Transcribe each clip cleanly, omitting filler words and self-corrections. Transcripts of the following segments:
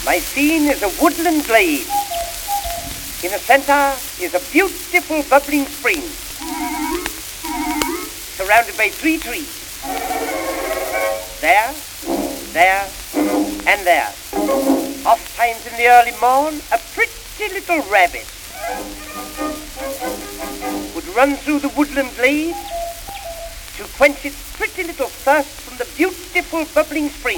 My scene is a woodland glade. In the center is a beautiful bubbling spring, surrounded by 3 trees. There, and there. Oft times in the early morn, a pretty little rabbit would run through the woodland glade to quench its pretty little thirst from the beautiful bubbling spring,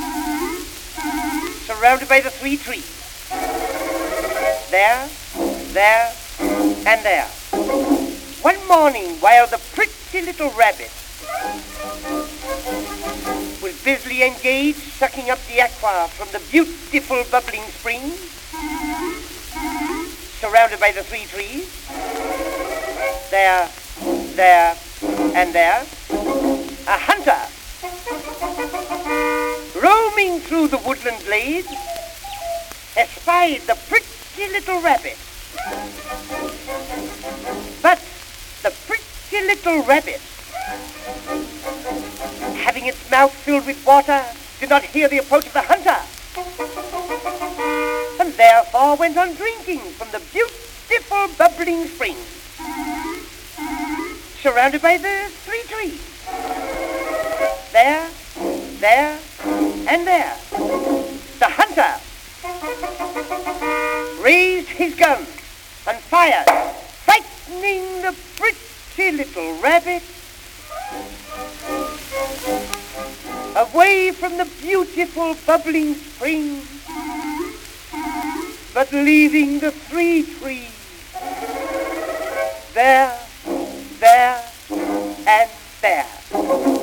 surrounded by the 3 trees. There, and there. One morning, while the pretty little rabbit was busily engaged sucking up the aqua from the beautiful bubbling spring, surrounded by the 3 trees, there, and there, a hunter, roaming through the woodland glade, espied the pretty little rabbit. But the pretty little rabbit, having its mouth filled with water, did not hear the approach of the hunter, and therefore went on drinking from the beautiful bubbling spring, surrounded by the 3 trees. There, and there. The hunter raised his gun and fired, frightening the pretty little rabbit away from the beautiful bubbling spring, but leaving the 3 trees there, and there.